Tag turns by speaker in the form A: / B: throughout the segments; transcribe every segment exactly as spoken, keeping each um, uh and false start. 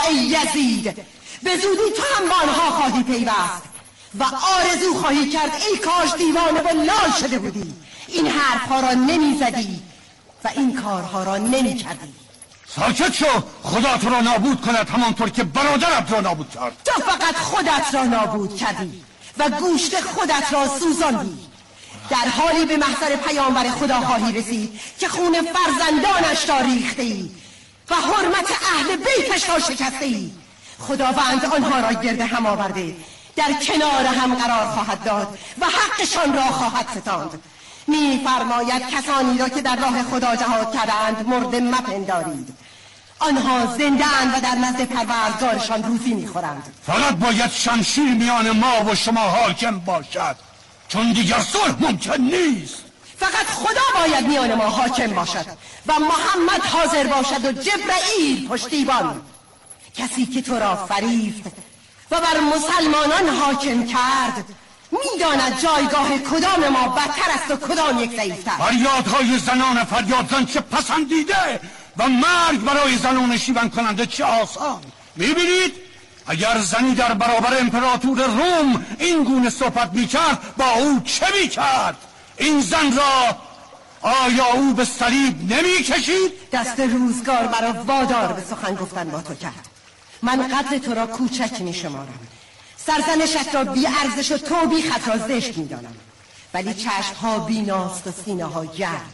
A: ای یزید، به زودی تو هم با آنها خواهی پیوست و آرزو خواهی کرد ای کاش دیوانه و لال شده بودی، این حرفها را نمی زدی و این کارها را نمی کردی.
B: ساکت شو، خدا تو را نابود کند همانطور که برادرت را نابود کرد.
A: تو فقط خودت را نابود کردی و گوشت خودت را سوزاندی. در حالی به محضر پیامبر خدا خواهی رسید که خون فرزندانش را ریخته ای و حرمت اهل بیتش را شکسته ای. خداوند آنها را گرد هم آورده، در کنار هم قرار خواهد داد و حقشان را خواهد ستاند. می فرماید کسانی را که در راه خدا جهاد کردند مرده مپندارید، آنها زنده اند و در نزد پروردگارشان روزی میخورند.
B: فقط باید شمشیر میان ما و شما حاکم باشد، چون دیگر صلح ممکن نیست.
A: فقط خدا باید میان ما حاکم باشد و محمد حاضر باشد و جبرئیل پشتیبان. کسی که تو را فریفت و بر مسلمانان حاکم کرد میداند جایگاه کدام ما بدتر است و کدام یک ضعیفتر.
B: فریادهای زنان فریادزن چه پسندیده و مرگ برای زنان شیون کننده چه آسان. میبینید اگر زنی در برابر امپراتور روم این گونه صحبت میکرد با او چه میکرد؟ این زن را آیا او به صلیب نمیکشید؟
A: دست روزگار مرا وادار به سخن گفتن با تو کرد. من قدر تو را کوچک میشمارم، سرزنشت را بی ارزش و تو بی خطا زشت میدانم، ولی چشم ها بیناست و سینه ها گرم.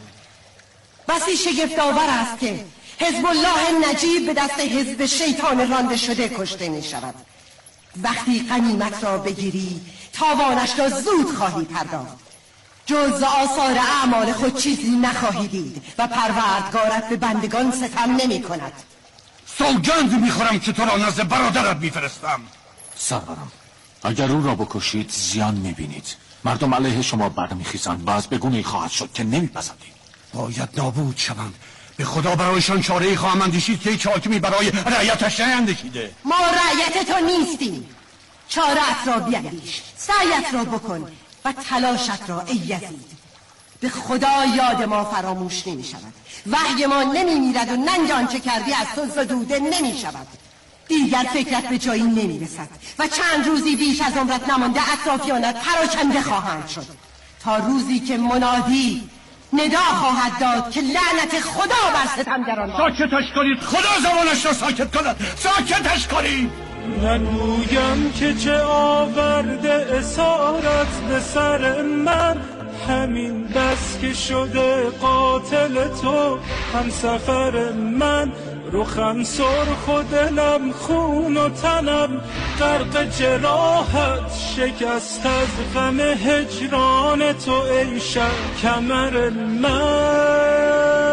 A: بسی شگفت آور است که حزب الله نجیب به دست حزب شیطان رانده شده کشته می شود. وقتی غنیمت را بگیری تاوانش را زود خواهی پرداخت. جز آثار اعمال خود چیزی نخواهی دید و پروردگارت به بندگان ستم نمی کند.
B: سوگند میخورم که تو را نزد برادرت میفرستم.
C: سرورم، اگر او را بکشید زیان میبینید. مردم علیه شما برمیخیزند و از بگونه خواهد شد که نمیپسندید.
B: باید نابود شوند. به خدا برایشان چاره‌ای خواهم اندیشید که هیچ حاکمی برای رعیتش نیندیشیده.
A: ما رعیت تو نیستیم. چاره‌ات را بیندیش، سعیت را بکن و تلاشت را ای یزید. به خدا یاد ما فراموش نمی شود، وحی ما نمی میرد و ننج آنچه کردی از تو زدوده نمی شود. دیگر فکرت به جایی نمی رسد و چند روزی بیش از عمرت نمانده اطرافیانت پراکنده خواهند شد، تا روزی که منادی ندا خواهد داد که لعنت خدا بر ستمگران باد.
B: ساکتش کنید، خدا زبانش را ساکت کند. ساکتش کنید.
D: نگویم که چه آورده اسارت به سر من، همین بس که شده قاتل تو هم سفر من. رخم سرخ و دلم خون و تنم غرق جراحت، شکست از غم هجران تو ای شب کمر من.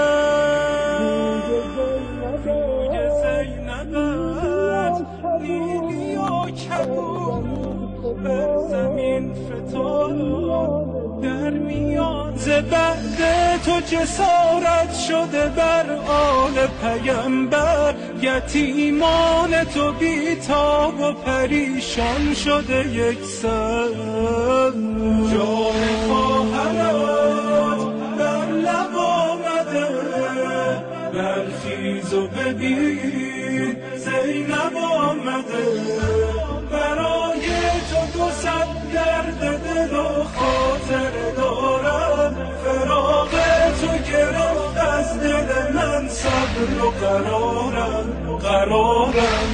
D: روی زینبت نیلی و کبود بر زمین فتاد، در میان ز بعد تو جسارت شده بر آل پیمبر. یتیمان تو بیتاب و پریشان شده یک سر. جای خواهرت بر لب آمده، برخیز و ببین زینب آمده. برای تو دو صد درد دل و خاطر دارم، فراق تو گرفت از دل من صبر و قرارم قرارم.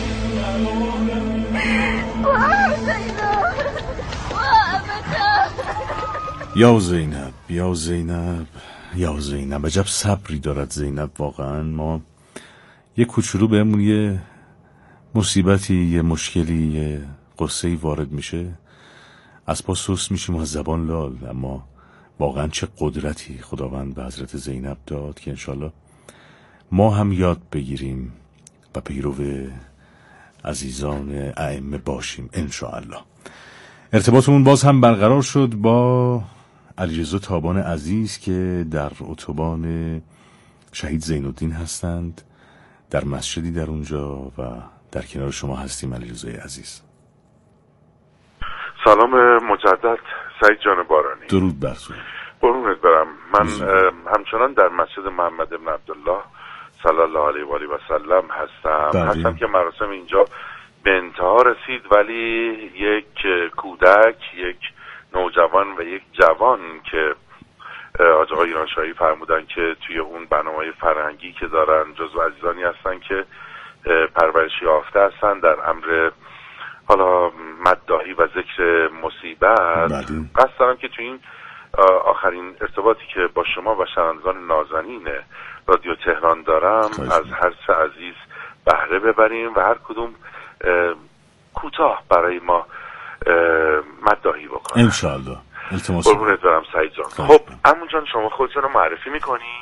E: یا زینب یا زینب یا زینب، عجب صبری دارد زینب. واقعا ما یه کوچولو بهمون یه مصیبتی، یه مشکلی، یه قصه‌ای وارد میشه، از پا سوس میشیم و از زبان لال. اما واقعا چه قدرتی خداوند به حضرت زینب داد که انشالله ما هم یاد بگیریم و پیرو عزیزان ائمه باشیم انشاءالله. ارتباطمون باز هم برقرار شد با علیرضا تابان عزیز که در اتوبان شهید زین الدین هستند، در مسجدی در اونجا و در کنار شما هستیم. علیرضا عزیز
F: سلام مجدد سعید جان بارانی.
E: درود بر تو.
F: قربونت برم. من همچنان در مسجد محمد ابن عبدالله صلی الله علیه و آله و سلم هستم.
E: بله.
F: هستم که مراسم اینجا به انتها رسید، ولی یک کودک، یک نوجوان و یک جوان که آج آقای ایرانشاهی فرمودن که توی اون برنامه فرهنگی که دارن جزو عزیزانی هستن که پرورش یافته هستن در امر حالا مداحی و ذکر مصیبت. قصد دارم که توی این آخرین ارتباطی که با شما و شنوندگان نازنین رادیو تهران دارم از هر سه عزیز بهره ببریم و هر کدوم کوتاه برای ما مداحی بکنیم
E: انشاءالله. التماس
F: قربونت برم سعید جان. خب عمو جان شما خودتون رو معرفی میکنی؟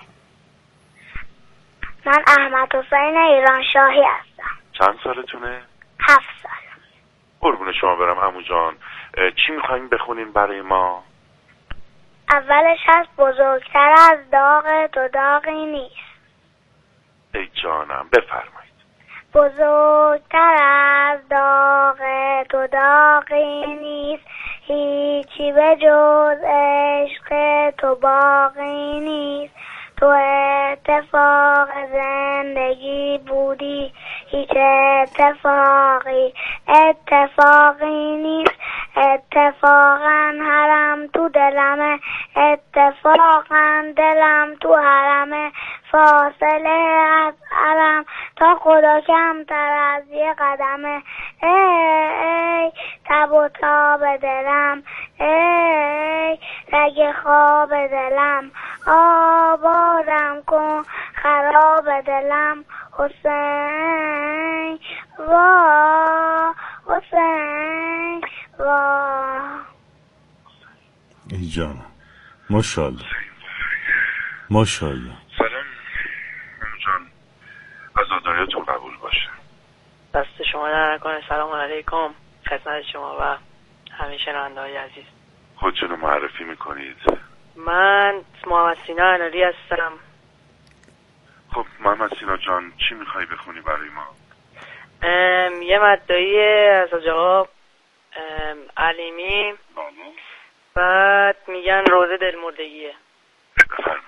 G: من احمد حسین ایرانشاهی هستم.
F: چند سالتونه؟
G: هفت سال.
F: قربون شما برم عمو جان. چی میخواین بخونین برای ما؟
G: اولش هست بزرگتر از داغ تو داغی نیست.
F: ای جانم بفرمایید.
G: بزرگتر از داغ تو داغی نیست، هیچی به جز عشق تو باقی نیست. تو اتفاق زندگی بودی، هیچ اتفاقی اتفاقی نیست. اتفاقا حرم تو دلمه، اتفاقا دلم تو حرمه. فاصله از حرم تا خدا کمتر از یه قدمه. ای ای تب و تاب دلم، ای رگ خواب دلم. آبادم کن خراب دلم. حسین وا حسین وا.
E: ای جانم ماشاءالله ماشاءالله.
F: سلام جان، عزاداریتون قبول باشه.
H: دست شما در نکنه. سلام علیکم خدمت شما و همه شنونده‌های عزیز.
F: خودتون رو معرفی میکنید؟
H: من محمد سینا عنالی هستم.
F: خب محمد سینا جان چی میخوای بخونی برای ما؟
H: ام، یه مدعی از آج آقا علیمی. بعد میگن روزه دلمردگیه.
F: بفرمایید.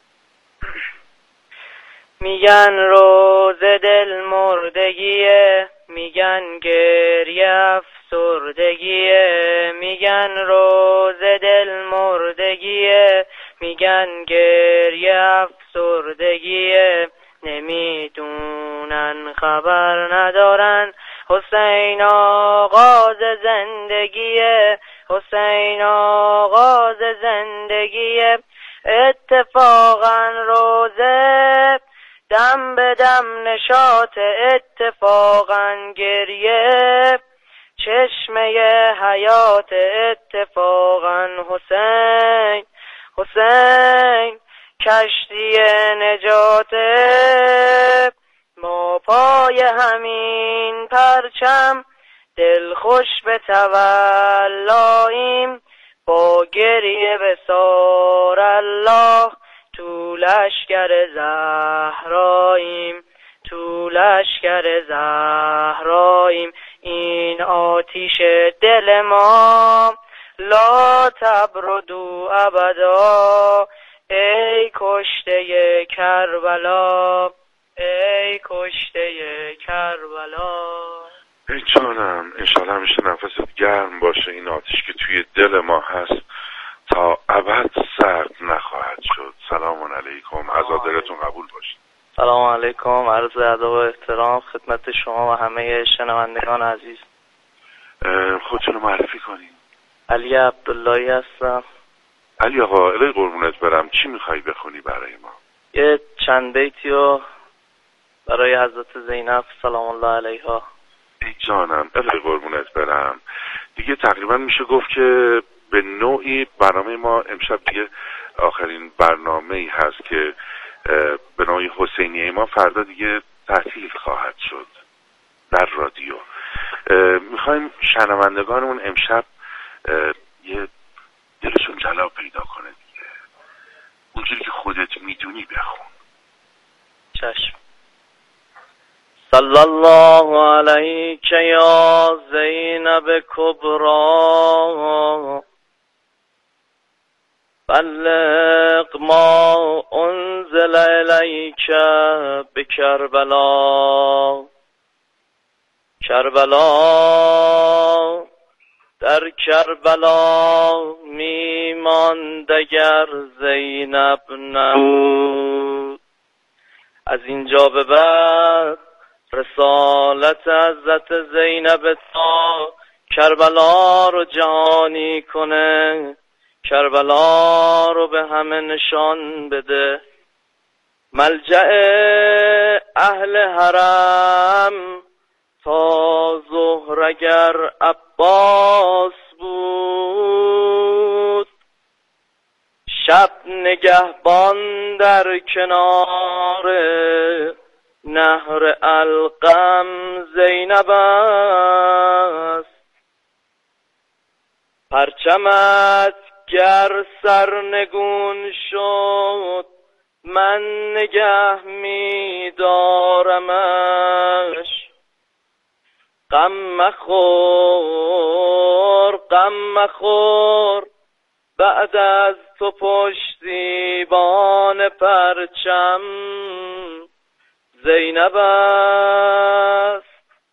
H: میگن روزه دلمردگیه، میگن گریه افسردگیه. میگن روزه دلمردگیه، میگن گریه افسردگیه. نمیدونن خبر ندارن حسین آغاز زندگیه. حسین آغاز زندگیه. اتفاقا روزه دم به دم نشاط، اتفاقا گریه چشمه حیات. اتفاقا حسین حسین کشتی نجاته. ما پای همین پرچم دل خوش به تولاییم. با گریه به سار الله تو لشکر زهراییم. تو لشکر زهراییم. این آتیش دل ما لا تبردو ابدا. ای کشته کربلا، ای کشته کربلا.
F: ای جانم انشالله همیشه نفست گرم باشه. این آتیش که توی دل ما هست تا ابد سرد نخواهد شد. سلام علیکم، عزادارتون قبول باشه.
H: سلام علیکم، عرض ادب و احترام خدمت شما و همه شنوندگان عزیز.
F: خودتون رو معرفی کنین.
H: علی عبداللهی هستم.
F: علی آقا الهی قربونت برم، چی میخوایی بخونی برای ما؟
H: یه چند بیتی رو برای حضرت زینب سلام الله علیها.
F: ای جانم الهی قربونت برم. دیگه تقریبا میشه گفت که به نوعی برنامه ما امشب دیگه آخرین برنامه‌ای هست که به نوعی حسینیه ما فردا دیگه تعطیل خواهد شد در رادیو. میخوایم شنوندگانمون امشب یه دلشون جلا پیدا کنه دیگه، اونجوری که خودت میدونی بخون.
H: چشم. صلی الله علیک یا زینب کبرا
I: بلغ ما انزل الیک بکربلا. کربلا در کربلا میماند اگر زینب نبود. از اینجا به بعد رسالت حضرت زینب تا کربلا رو جهانی کنه، کربلا رو به همه نشان بده. ملجأ اهل حرم تا ظهر اگر عباس بود، شب نگهبان در کنار نهر القم زینب است. پرچمت گر سرنگون شد من نگه می دارمش. غم مخور غم مخور بعد از تو پشتیبان پرچم زینب است.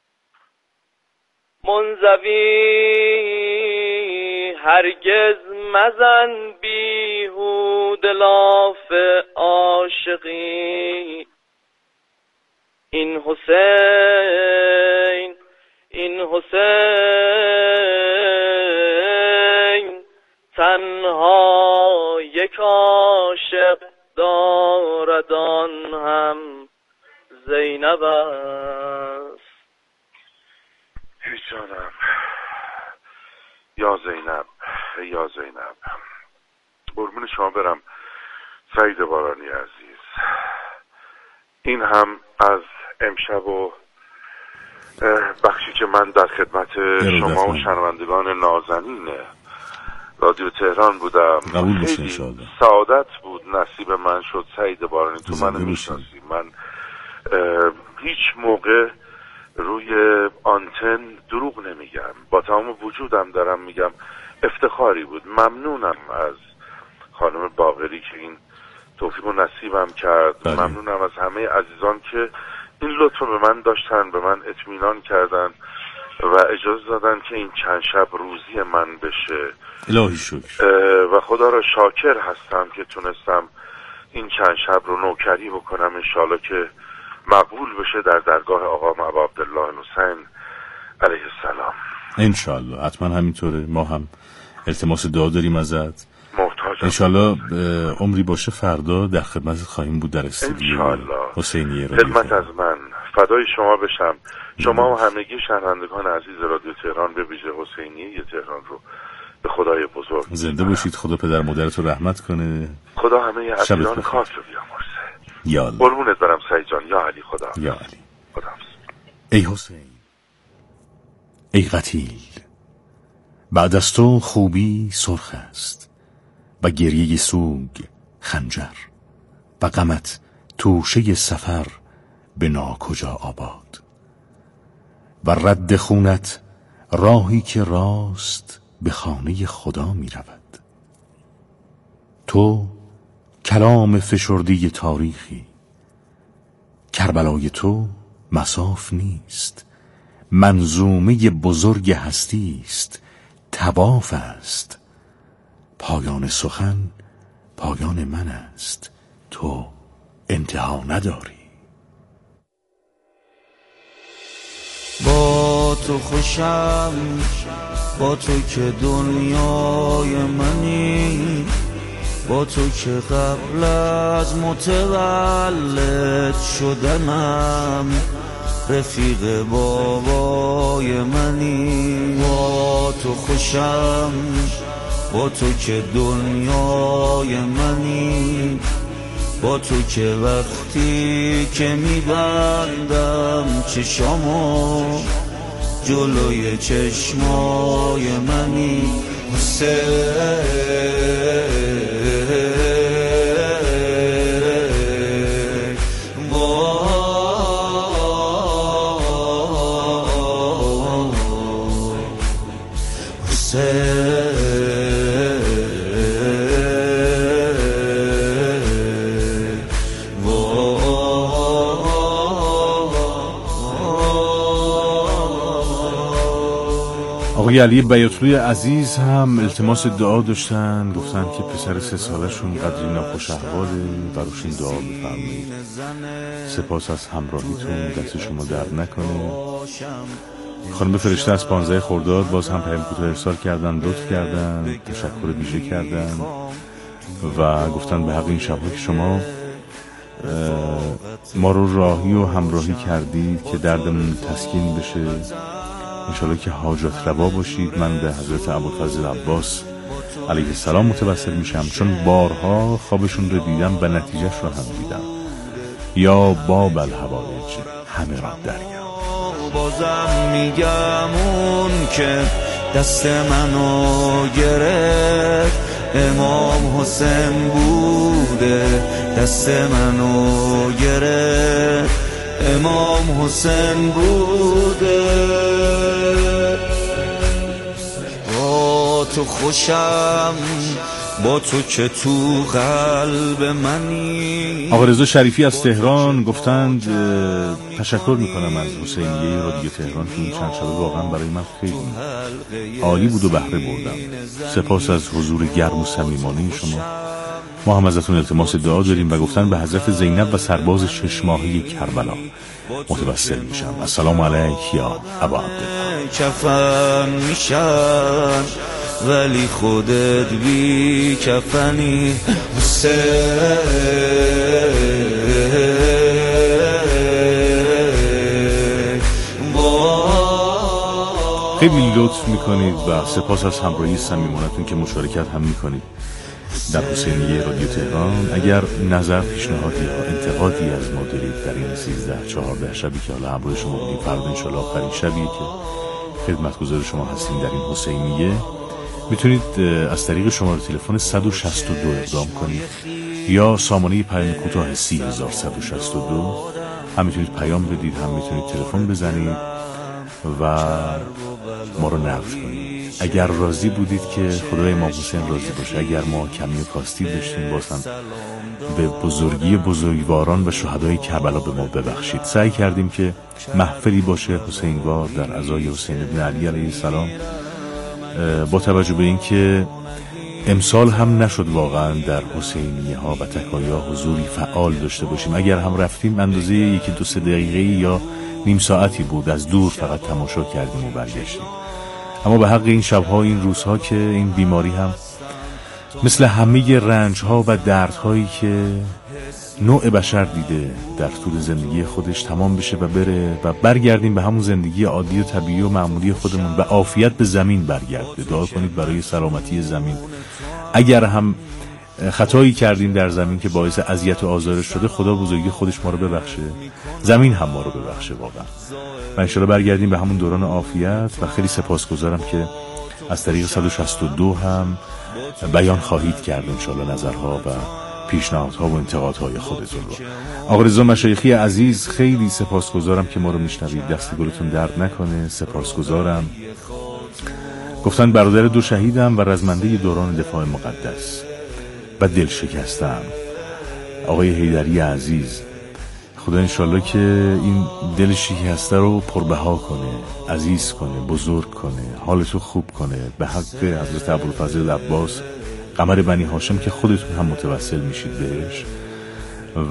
I: منزوی هرگز مزن بیهود لاف عاشقی. این حسین این حسین تنها یک عاشق دارد، آن هم زینب است.
F: ای جانم، یا زینب یا زینب، قربون شما برم سعید بارانی عزیز. این هم از امشب و بخشی که من در خدمت شما و شنوندگان نازنین رادیو تهران بودم. خیلی سعادت بود نصیب من شد سعید بارانی. تو من میشناسی، من هیچ موقع روی آنتن دروغ نمیگم، با تمام وجودم دارم میگم افتخاری بود. ممنونم از خانم باقری که این توفیق و نصیبم کرد. بله. ممنونم از همه عزیزان که این لطف به من داشتن، به من اطمینان کردن و اجازه دادن که این چند شب روزی من بشه.
E: الهی شکر.
F: و خدا را شاکر هستم که تونستم این چند شب رو نوکری بکنم. انشالله که مقبول بشه در درگاه آقا ابا عبدالله الحسین علیه السلام.
E: انشالله حتما همینطوره. ما هم التماس دعا داریم ازت.
F: محتاجم.
E: انشالله عمری باشه فردا در خدمت خواهیم بود در استودیو حسینیه رادیو.
F: خدمت از من، فدای شما بشم. شما و همگی شنوندگان عزیز رادیو تهران، به ویژه حسینیه تهران رو به خدای بزرگ
E: زنده باشید. خدا پدر مادرت رو رحمت کنه.
F: خدا همه عزیزان خاص رو بیامرزه.
E: یا الله.
F: قربونت برم سعید جان. یا علی. خدا
E: یا علی.
F: خدا.
E: ای حسین، ای قتیل، بعد از تو خوبی سرخ است و گریه سوگ خنجر و غمت توشه سفر به ناکجا آباد و رد خونت راهی که راست به خانه خدا می رود. تو کلام فشردی تاریخی، کربلای تو مصاف نیست، منظومه بزرگ هستی است، طواف است. پایان سخن پایان من است، تو انتها نداری.
J: با تو خوشم، با تو که دنیای منی، با تو که قبل از متولد شدنم رفیق بابای منی. با تو خوشم، با تو که دنیای منی، با تو که وقتی که میبندم چشامو جلوی چشمای منی. حسین
E: آقای علی بیاتلوی عزیز هم التماس دعا داشتن، گفتن که پسر سه سالشون قدری ناخوش احواله، براشون دعا بفرمایید. سپاس از همراهیتون، دست شما درد نکنه. خانم فرشته از پانزده خرداد باز هم پیام کوتاه ارسال کردن، لطف کردن، تشکر ویژه کردن و گفتن به حق این شب‌ها که شما ما رو راهی و همراهی کردید که دردمون تسکین بشه، انشالله که حاجت روا باشید. من به حضرت ابوالفضل عباس علیه السلام متوسل میشم، چون بارها خوابشون رو دیدم و نتیجهش رو هم دیدم. یا باب الحوائج همه را دریا.
J: بازم میگم اون که دست منو گرفت امام حسین بوده، دست منو گرفت امام حسین بوده. با تو خوشم، با تو که تو قلب منی.
E: آقا رضا شریفی از تهران گفتند تشکر میکنم از حسینیه رادیو تهران که این چند شبه واقعا برای من خیلی عالی بود و بهره بردم. سپاس از حضور گرم و صمیمانه شما. ما هم ازتون التماس دعا داریم و گفتن به حضرت زینب و سرباز شش ماهه کربلا متوسل میشم. السلام علیک یا ابا عبدالله.
J: کفن میشن ولی خودت بی کفنی حسین.
E: خیلی لطف میکنید و سپاس از همراهی صمیمانتون که مشارکت هم میکنید در حسینیه رادیو تهران. اگر نظر، پیشنهادی یا انتقادی از ما دارید در این سیزده چهارده شبی که حالا همراه شما بودیم، فردا انشالله آخرین شبیه که خدمتگزار شما هستیم در این حسینیه، میتونید از طریق شماره تلفن صد و شصت و دو اقدام کنید یا سامانه پیام کوتاه سی هزار صد و شصت و دو. هم میتونید پیام بدید، هم میتونید تلفن بزنید و ما رو نقد کنید. اگر راضی بودید که خدای امام حسین راضی باشه، اگر ما کمی و کاستی داشتیم باز هم به بزرگی بزرگواران و شهدای کربلا به ما ببخشید. سعی کردیم که محفلی باشه حسینوار در عزای حسین بن علی علیه السلام، با توجه به اینکه امسال هم نشد واقعا در حسینیه ها و تکایا حضوری فعال داشته باشیم. اگر هم رفتیم اندازه یکی دو سه دقیقه یا نیم ساعتی بود، از دور فقط تماشا کردیم و برگشتیم. اما به حق این شبها، این روزها که این بیماری هم مثل همه رنج ها و درد هایی که نوع بشر دیده در طول زندگی خودش تمام بشه و بره و برگردیم به همون زندگی عادی و طبیعی و معمولی خودمون و عافیت به زمین برگرده. دعا کنید برای سلامتی زمین. اگر هم خطایی کردیم در زمین که باعث اذیت و آزارش شده، خدا بزرگی خودش ما رو ببخشه، زمین هم ما رو ببخشه واقعا، و انشالله برگردیم به همون دوران عافیت. و خیلی سپاسگزارم که از طریق صد و شصت و دو هم بیان خواهید کرد انشالله نظرها و پیشنهادها و انتقادهای خودتون رو. آقا رضا مشایخی عزیز خیلی سپاسگزارم که ما رو میشنوید، دست گلتون درد نکنه. سپاسگزارم. گفتن برادر دو شهیدم و رزمنده دوران دفاع مقدس و دل شکستم. آقای حیدری عزیز، خدا انشالله که این دل شکسته رو پربها کنه، عزیز کنه، بزرگ کنه، حالتو خوب کنه. به حق حضرت ابوالفضل عباس قمر بنی هاشم که خودتون هم متوسل میشید بهش و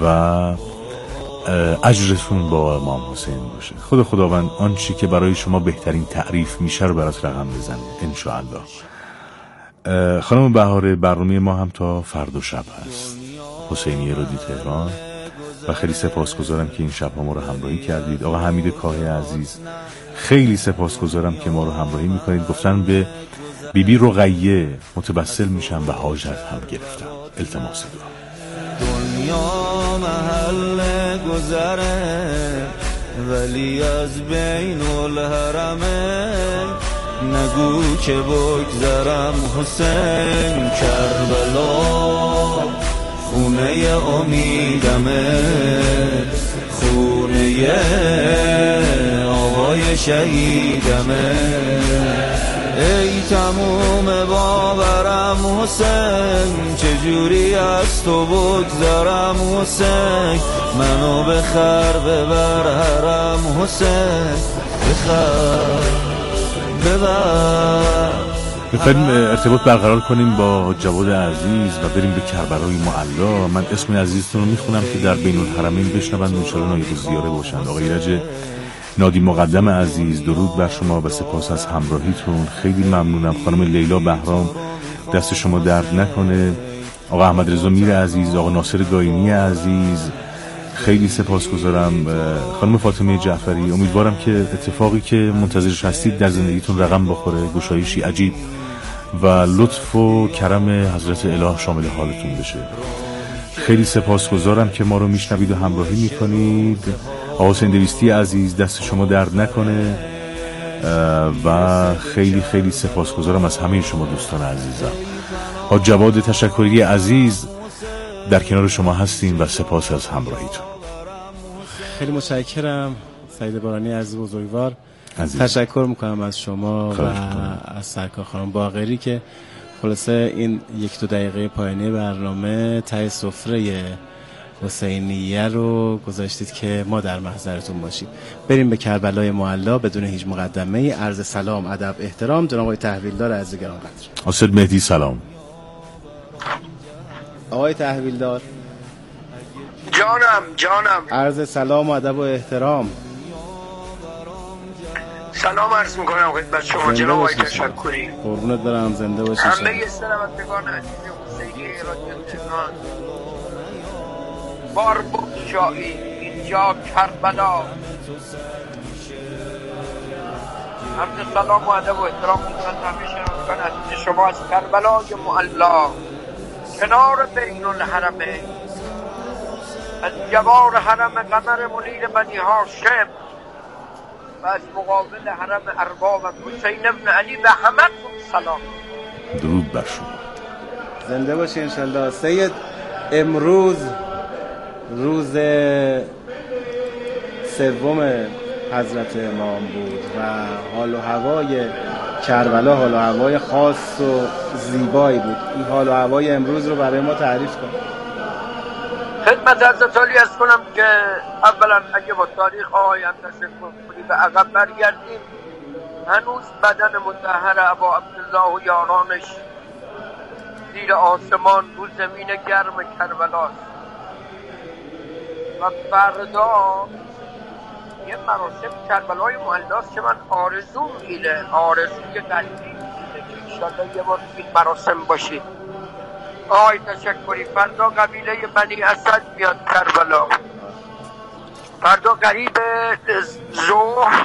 E: اجرتون با امام حسین باشه. خدا خداوند آنچه که برای شما بهترین تعریف میشه رو برات رقم بزنه انشاءالله. خانم بهاره، برنامه ما هم تا فردا شب هست، حسینیه رادیو تهران، و خیلی سپاسگزارم که این شب ها ما رو همراهی کردید. آقا حمید کاهی عزیز خیلی سپاسگزارم که ما رو همراهی میکنید. گفتن به بیبی رقیه متوسل میشم و حاجت هم گرفتم. التماس دعا.
J: دنیا محل گذره ولی از بین الحرمه، نگو که بگذرم حسین. کربلا خونه امیدمه، خونه آقای شهیدمه. ای تموم باورم حسین، چجوری از تو بگذرم حسین. منو بخر ببر حرم حسین، بخر ببر.
E: میخوایم ارتباط برقرار کنیم با جواد عزیز و بریم به کربلای معلا. من اسم عزیزتون رو میخونم که در بین الحرمین بشنوند انشاءالله نایب الزیاره باشند. آقای ایرج نادی مقدم عزیز، درود بر شما و سپاس از همراهیتون. خیلی ممنونم. خانم لیلا بهرام، دست شما درد نکنه. آقا احمد رضا میر عزیز، آقا ناصر گاینی عزیز، خیلی سپاسگزارم. خانم فاطمه جعفری، امیدوارم که اتفاقی که منتظرش هستید در زندگیتون رقم بخوره، گشایشی عجیب و لطف و کرم حضرت اله شامل حالتون بشه. خیلی سپاسگزارم که ما رو میشنوید و همراهی میکنید. آقا سندویستی عزیز، دست شما درد نکنه و خیلی خیلی سپاسگزارم از همه شما دوستان عزیزم. آقا جواد تشکری عزیز، در کنار شما هستیم و سپاس از همراهیتون.
K: خیلی متشکرم سعید بارانی عزیز بزرگوار.
E: عزیز.
K: تشکر میکنم از شما و از سرکار خانم باقری که خلاصه این یک دو دقیقه پایانی برنامه ته سفره حسینیه رو گذاشتید که ما در محضرتون باشیم. بریم به کربلای معلا بدون هیچ مقدمه. عرض سلام، ادب، احترام جناب آقای تحویلدار عزیز گرانقدر.
E: حسین مهدی سلام.
K: آقای تحویلدار
L: جانم جانم
K: عرض سلام و ادب و احترام.
L: سلام عرض میکنم خدمت شما جناب آقای تشکری.
K: قربونت برم، زنده باشید.
L: همه شنوندگان عزیز حسینی رادیو تهران، بار بگشایی اینجا کربلا. عرض سلام و ادب و احترام خدمت همه شنوندگان عزیز شما از کربلای معلا کنار بین الحرمین، از جوار حرم قمر منیر بنی هاشم و از مقابل حرم ارباب حسین ابن علی و همه سلام.
E: درود بر شما.
K: زنده باشی انشالله. سید، امروز روز سوم حضرت امام بود و حال و هوای کربلا حال و هوای خاص و زیبایی بود. این حال و هوای امروز رو برای ما تعریف کن.
L: خدمت حضرت عالی ارز کنم که اولا اگه با تاریخ آیم تشکر به عقب برگردیم، هنوز بدن مطهر ابا عبدالله و یارانش زیر آسمان رو زمین گرم کربلاست و فردا یه مراسم کربلای معلاست که من آرزو میده، آرزوی قلبی میده که انشالله یه بار این مراسم باشید. آقای تشکری، فردا قبیله بنی اسد میاد کربلا. فردا قریب ظهر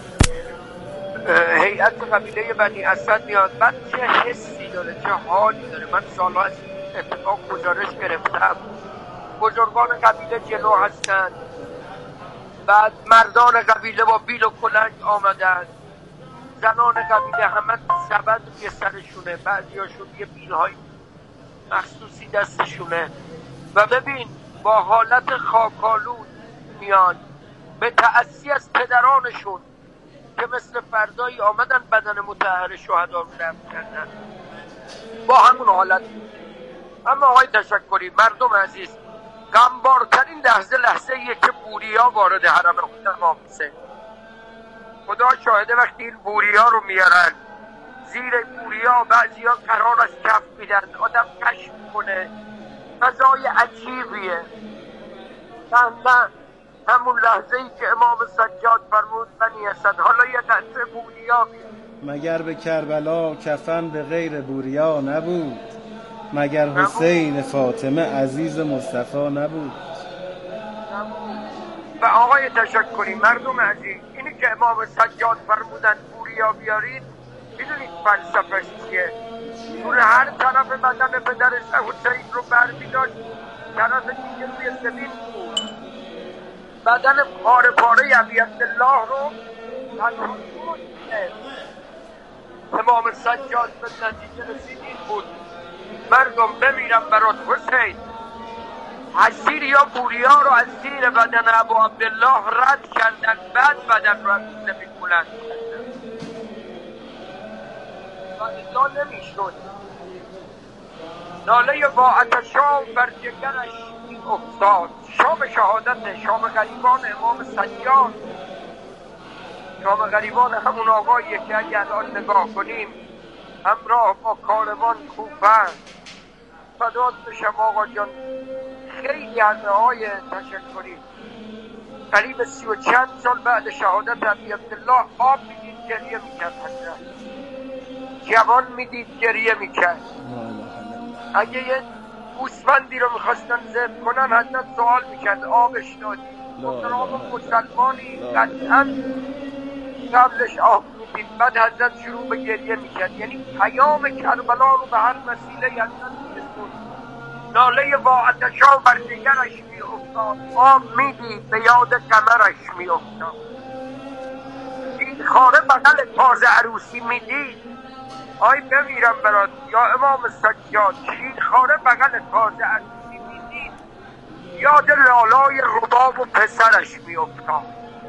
L: هیئت قبیله بنی اسد میاد. بعد چه حسی داره، چه حالی داره. من سالها از اتفاق گزارش گرفتم. بزرگان قبیله جلو هستند، بعد مردان قبیله با بیل و کلنگ آمدن، زنان قبیله همه سبد روی سرشونه، بعضیاشون یه بیلهای مخصوصی دستشونه و ببین با حالت خاکالود میان به تأسی از پدرانشون که مثل فردایی آمدن بدن مطهر شهدا رو دفن کردن، با همون حالت. اما آقای تشکری، مردم عزیز، غمبارترین لحظه لحظه ایه که بوریا وارد حرم امام میشه. خدا شاهده وقتی این بوریا رو میارن زیر بوریا بعضی ها قرار از کف میدن، آدم کشف کنه، فضای عجیبیه. نه همون لحظه ای که امام سجاد فرمود بنی اسد حالا یه قطره بوریا بیاد.
K: مگر به کربلا کفن به غیر بوریا نبود، مگر حسین فاطمه عزیز مصطفی نبود.
L: و آقای تشکری، مردم عزیز، اینی که امام سجاد فرمودن بوریا بیارید، میدونید فلسفه‌اش چیه؟ چون هر طرف بدن پدرش حسین رو برمی‌داشت، طرف دیگه روی زمین بود. بدن پاره پاره ابی عبدالله رو تنها بود. امام سجاد به نتیجه رسید این بود: مردم بمیرم برات حسین. حسیر یا بوریا رو از زیر بدن ابو عبدالله رد کردن، بعد بدن رو از زمین بلند کردن و الا نمیشد. ناله واعت شام بر جگرش افتاد. شام شهادت، شام غریبان امام سجاد شام غریبان همون آقاییه که اگر الان نگاه کنیم همراه با کاروان کوفن. فدات بشم آقا جان، خیلی از های تشکری. قریب سی و چند سال بعد شهادت ابی عبدالله آب میدید گریه میکرد، حضرت جوان میدید گریه میکرد. اگه یه گوسفندی رو میخواستن ذبح کنن حضرت سوال میکرد آبش دادی؟ گفتن آب مسلمانی قطعا قبلش آب میدید. بعد حضرت شروع به گریه میکرد. یعنی پیام کربلا رو به هر وسیله حضرت میرسون. ناله واعتشا بر دیگرش می افتاد، آب میدید به یاد قمرش می افتاد. این خاره بغل تازه عروسی میدید، آی بمیرم برات یا امام سجاد، شیر خاره بغل تازه عروسی میدید یاد لالای رباب و پسرش می افتاد.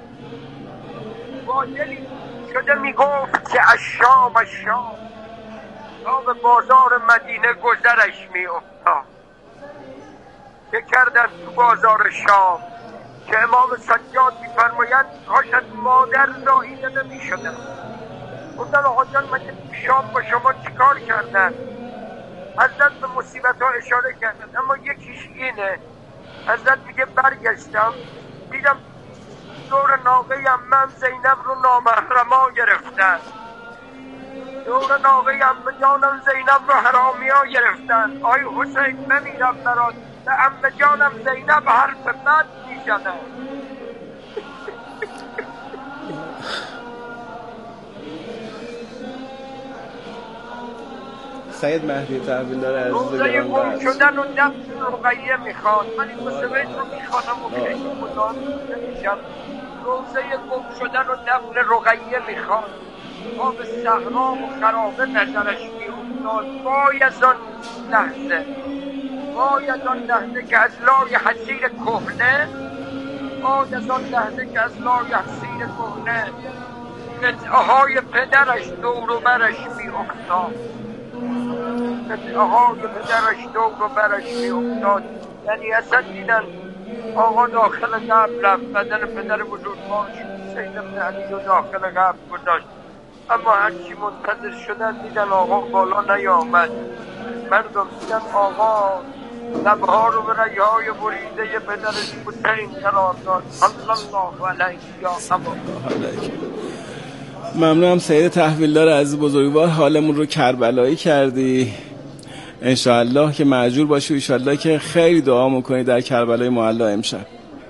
L: با دلی شده میگفت که اشام اشام تا به بازار مدینه گذرش می افتاد. که کردن تو بازار شام که امام سجاد می‌فرمایند کاشت مادر زاییده نمی‌شدن. گفتن آقا جان مگه شام با شما چیکار کردن؟ حضرت به مصیبت‌ها اشاره کردن، اما یکیش اینه. حضرت میگه برگشتم دیدم دور ناقه عمم زینب رو نامحرما گرفتن، دور ناقه عمه جانم زینب رو حرامیا گرفتن. آی حسین بمیرم برات، به عمه جانم زینب حرف بد میزنه.
K: سید مهدی تحویلدار عزیز
L: روزه گم شدن و دفن رقیه میخواد. من این مسئله رو میخوانم و خیلی مدام نمیشم. روزه گم شدن و دفن رقیه میخواد. آب صحرا و خرابه نظرش میافتاد. وای از آن لحظه، وای از آن لحظه که از لای حصیر کهنه، وای از آن لحظه که از لای حصیر کهنه قطعه های پدرش دور و برش می افتاد، قطعه های پدرش دور و برش می افتاد. یعنی اصلا دیدن آقا داخل قبر رفت، بدن پدر بزرگوارش حسین بن علی رو داخل قبر گذاشت، اما هرچی منتظر شدن دیدن آقا بالا نیامد. مردم دیدن آقا لبها رو به رگهای بریده پدرش حسین قرار داد. صلی الله علیه یا ابا.
K: ممنونم سید تحویلدار عزیز بزرگوار، حالمون رو کربلایی کردی. انشاءالله که معجور باشی و انشاءالله که خیلی دعا میکنی در کربلای معلا امشب.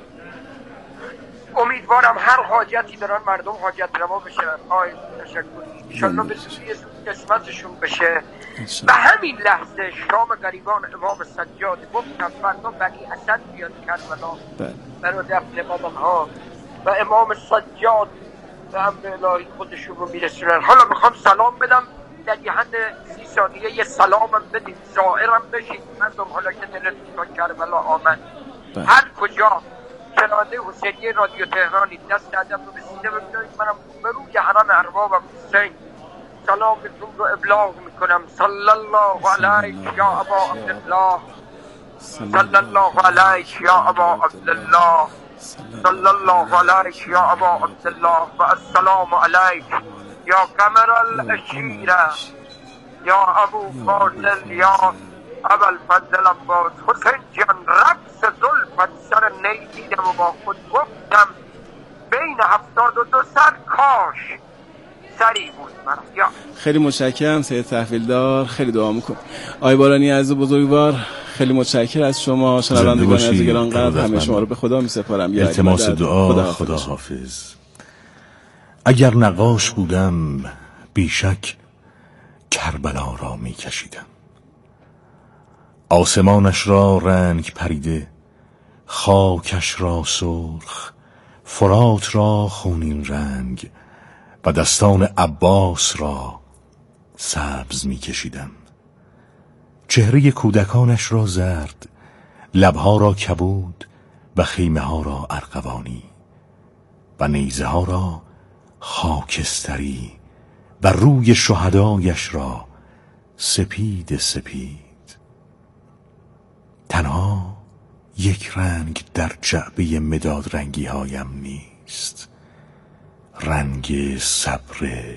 L: امیدوارم هر حاجتی دارن مردم حاجت روا بشه. آی تشکر. انشاءالله به سوی قسمتشون بشه. و همین لحظه شام غریبان امام سجاد گفتم فردا بنی اسد بیاد کربلا برای دفن باباها و امام سجاد و امر الهی خودشون رو میرسونن. حالا میخوام سلام بدم در یه حد سی ثانیه یه سلامم بدید، زائرم بشید مردم. حالا که دلتون کربلا آمد هر کجا شنونده حسینی رادیو تهرانی دست ادب رو بسیده ببینید. منم به روی حرم اربابم حسین سلامتون رو ابلاغ میکنم. صلی الله علیک یا ابا عبدالله، صلی الله علیک یا ابا عبدالله، صلی الله علیک یا ابا عبدالله و السلام علیک یا قمر الاشیره یا ابو فاضل یا ابو الفضل عباس. حسین جان رقص زلفت سر نی دیدم و با خود گفتم بین هفتاد و دو سر کاش سری بود من. یا
K: خیلی متشکرم سید تحویلدار، خیلی دعا میکنم. آی بارانی عزیز بزرگوار خیلی متشکرم از شما. شنوندگان عزیز گرانقدر همه شما رو به خدا میسپارم.
E: التماس دعا. خدا, خدا حافظ. اگر نقاش بودم بیشک کربلا را میکشیدم، آسمانش را رنگ پریده، خاکش را سرخ، فرات را خونین رنگ و دستان عباس را سبز می کشیدم. چهره کودکانش را زرد، لبها را کبود و خیمه ها را ارغوانی و نیزه ها را خاکستری و روی شهدایش را سپید سپید. تنها یک رنگ در جعبه مداد رنگی هایم نیست، رنگ صبر